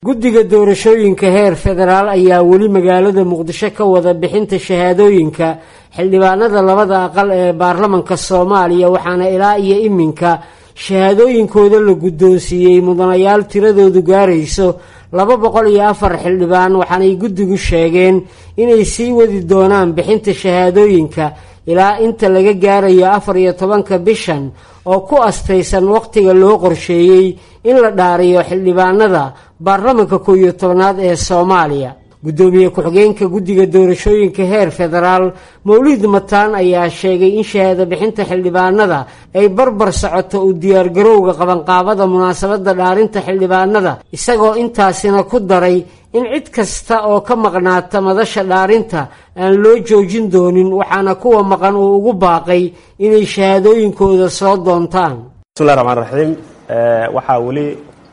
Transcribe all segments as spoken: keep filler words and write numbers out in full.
guddiga doorashooyinka heer federaal ayaa weli magaalada muqdisho ka wada bixinta shahaadooyinka xildhibaanada labada aqal ee baarlamanka Soomaaliya waxaana ilaa iyo iminka shahaadooyinkooda la guddoonsiiyay mudanayaal tiradoodu gaarayso laba boqol iyo afar xildhibaan waxaana ay guddigu sheegeen inay sii wadi doonaan bixinta shahaadooyinka ilaa inta laga gaarayo afar iyo tobanka bishan oo ku astaysan waqtiga loo qorsheeyay in la dhaariyo xildhibaanada baarlamanka koob iyo tobnaad ee Soomaaliya. gudoomiye ku-xigeenka guddiga doorashooyinka heer federaal Mawlid Mataan ayaa sheegay in shahaado bixinta xildhibaanada ay barbar socoto u diyaar garowga qabanqaabada munaasabada dhaarinta xildhibaanada isagoo intaasina ku daray in cid kasta oo ka maqnaata madasha dhaarinta aan loo joojin doonin waxaana kuwa maqan uu ugu baaqay inay shahaadooyinkooda soo doontaan. bismillaahir rahmaanir rahiim waxa wali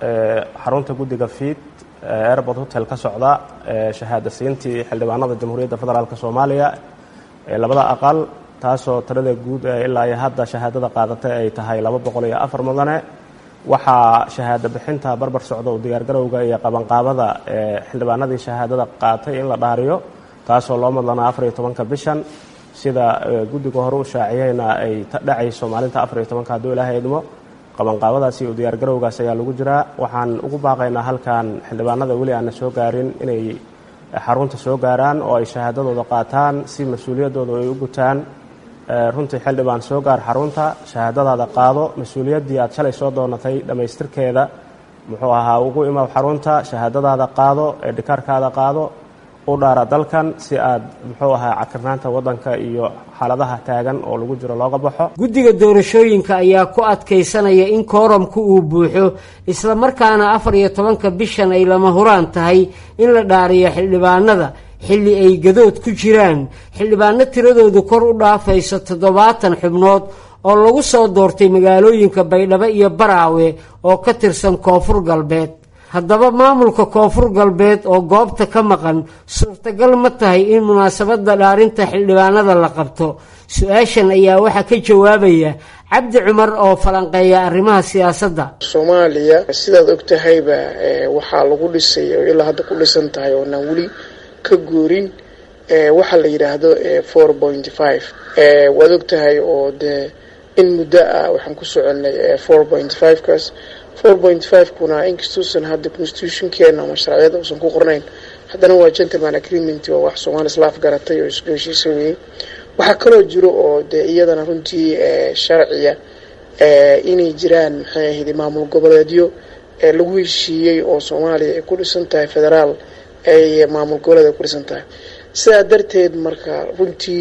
xarunta guddiga fiid airport hotel ka socda shahaado siintii xildhibaanada jamhuuriyadda federaalka Soomaaliya ee labada aqal taasoo tirada guud ilaa ay hadda shahaadada qaadatay ay tahay laba boqol iyo afar mudane waxa shahaado bixinta barbar socda u diyaar garowga iyo qabanqaabada xildhibaanadii shahaadada qaatay in la dhaariyo taasoo loo madlana afar iyo tobanka bishan sida guddiga hore u shaaciyayna ay dhacayso maalinta afar iyo tobanka hadduu Ilaahay idmo qabanqaabadaasi u diyaar garowgaas ayaa lagu jiraa waxaan ugu baaqaynaa halkan xildhibaanada weli aan soo gaarin inay xarunta soo gaaraan oo ay shahaadadooda qaataan si mas'uuliyadooda ay u gutaan runtii xildhibaan soo gaar xarunta shahaadadaada qaado mas'uuliyaddii aad shalay soo doonatay dhamaystirkeeda muxuu ahaa ugu imaw xarunta shahaadadaada qaado ee dhikaarkaada qaado u dhaara dalkan si aad muxuu ahaa cakirnaanta wadanka iyo xaaladaha taagan oo lagu jiro looga baxo. guddiga doorashooyinka ayaa ku adkeysanaya in kooramku uu buuxo isla markaana afar iyo tobanka bishan ay lama huraan tahay in la dhaariyo xildhibaanada xilli ay gadood ku jiraan xildhibaano tiradoodu kor u dhaafayso toddobaatan xubnood oo lagu soo doortay magaalooyinka Baydhabo iyo Baraawe oo ka tirsan Koonfur Galbeed. haddaba maamulka Koonfur Galbeed oo goobta ka maqan suurtagal ma tahay in munaasabada dhaarinta xildhibaanada la qabto? su-aashan ayaa waxa ka jawaabaya Cabdi Cumar oo falanqeeya arrimaha siyaasadda Soomaaliya. sidaad ogtahayba waxaa lagu dhisay oo ilaa hadda ku dhisan tahay oo aan weli ka guurin waxa la yiraahdo four point five waad ogtahay oo de in muddo ah waxaan ku soconay four point five kaas four point five kuna inkastoo hadda constitution-keena ama sharciyada uusan ku qornayn haddana waa gentleman agreement oo wax Soomaali islaaf garatay oo isku heshiisay waxa kaloo jiro oo de iyadana runtii sharciya inay jiraan maxay ahayd maamul goboleedyo lagu heshiiyay oo Soomaaliya ay ku dhisan tahay federaal ay maamul goboleed ku dhisan tahay sidaa darteed marka runtii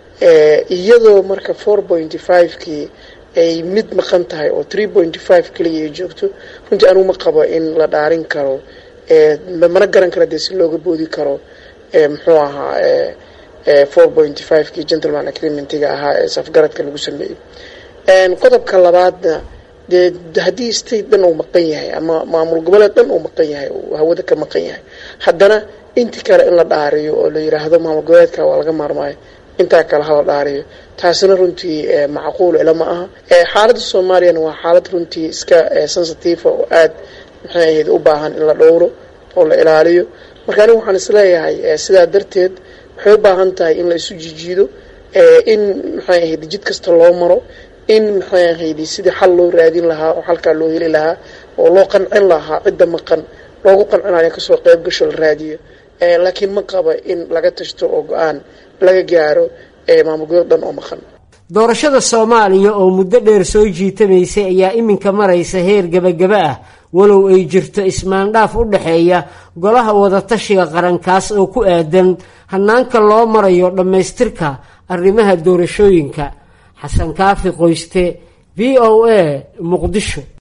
iyadoo marka four point five kii ay mid maqan tahay oo three point five kaliya joogto runtii aanu ma qabo in la dhaarin karo ee mana garan kara si looga boodi karo ee muxuu ahaa ee four point five kii gentleman agreement-ga ahaa ee safgaradka lagu sameeyay een qodobka labaadna haddii state dhan uu maqan yahay ama maamul goboleed dhan uu maqan yahay oo hawada ka maqan yahay haddana inta kale in la dhaariyo oo la yiraahdo maamul goboleedka waa laga maarmay inta kale hal dhaariyo taasina runtii macquul ila ma aha xaaladda Soomaaliya waa xaalad runtii iska sensitive oo aad maxay ahayd u baahan in la dhowro oo la ilaaliyo marka anigu waxaan isleeyahay sidaa darteed waxay u baahan tahay in la isu jijiido in maxay ahayd jid kasta loo maro in maxay ahayd sidii xal loo raadin lahaa oo halka loo heli lahaa oo loo qancin lahaa cidda maqan loogu qancinayo ka soo qayb gasho la raadiyo laakiin ma qaba in laga tashto oo go'aan laga gaaro ee maamulka dhan oo maqan. doorashada Soomaaliya oo muddo dheer soo jiitamaysay ayaa iminka maraysa heer gabagaba ah walow ay jirto ismaandhaaf u dhaxeeya golaha wada tashiga qarankaas oo ku aadan hanaanka loo marayo dhamaystirka arrimaha doorashooyinka. Xasan Kaafi Qoyste, V O A, Muqdisho.